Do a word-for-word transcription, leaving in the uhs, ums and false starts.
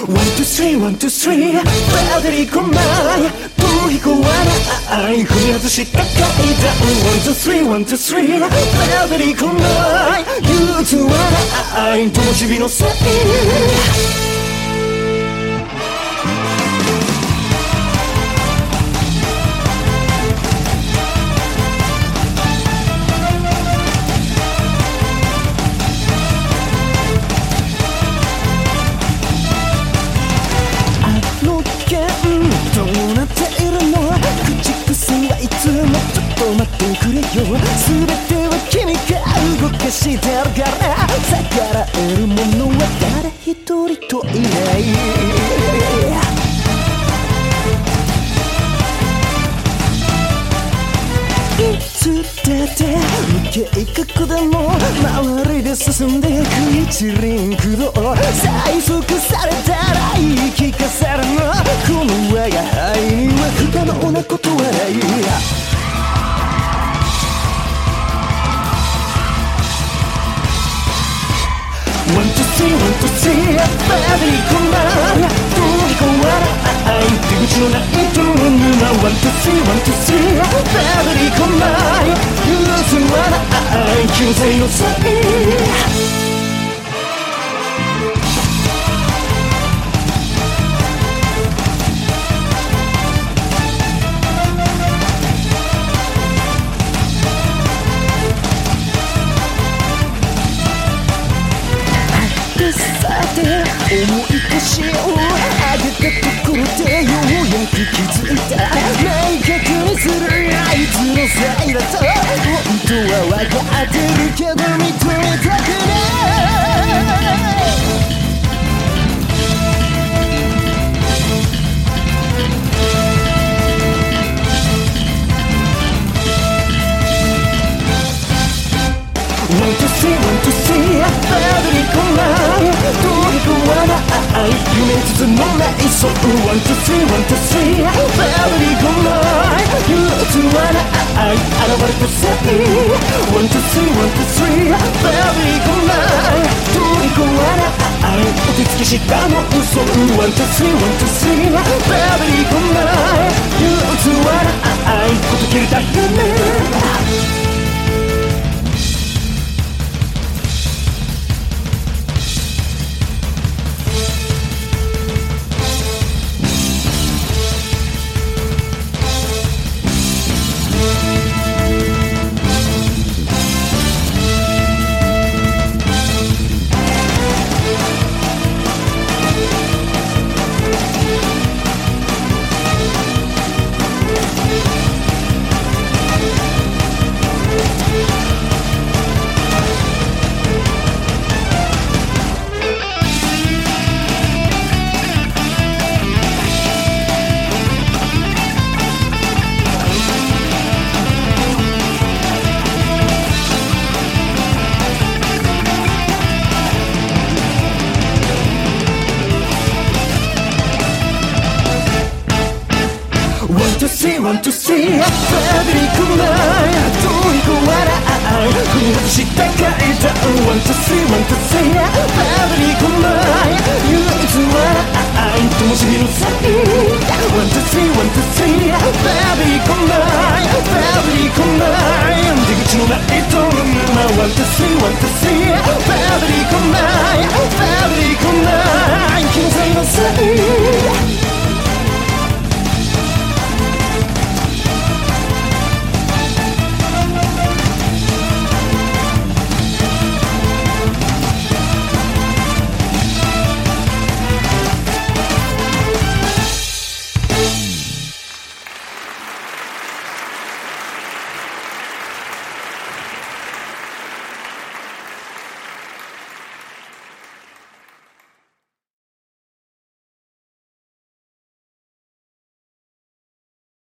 ワン、ツー、スリー、ワン、ツー、スリーバデリー来ない遠い怖ない踏み外した階段ワン、ツー、スリー、ワン、ツー、スリーバデリー来ない憂鬱はない灯火のせいどうなっているの口癖はいつもちょっと待ってくれよ全ては君が動かしてるから逆らえるものは誰一人といないいつだって無計画でも周りで進んでいく一輪駆動催促されたら言い聞かせるのこの我が輩には不可能なことはないワン、ツー、スリー、ワン、ツー、スリーバディ来ないどうにか笑い出口のないドームなワン、ツー、スリー、ワン、ツー、スリーバディ来ない許すはない気のせいのせいさて思い越しを上げたところでようやく気づいた明確にするあいつのせいだと本当は分かってるけど認めたくないワン、ツー、スリー、ワン、ツー、スリーバディ来ないどうにか笑い夢包のないそうワン、ツー、スリー、ワン、ツー、スリーバディ来ない憂鬱はない現れたせいワン、ツー、スリー、ワン、ツー、スリーバディ来ないどうにか笑いお手つきしたの嘘ワン、ツー、スリー、ワン、ツー、スリーバディ来ない憂鬱はないこと切りたくねワン、ツー、スリーバディ来ないどうにか笑い踏み外した階段ワン、ツー、スリー、ワン、ツー、スリーバディ来ない唯一笑い灯火のせいワン、ツー、スリー、ワン、ツー、スリーバディ来ないバディ来ない出口のないドームワン、ツー、スリー、ワン、ツー、スリー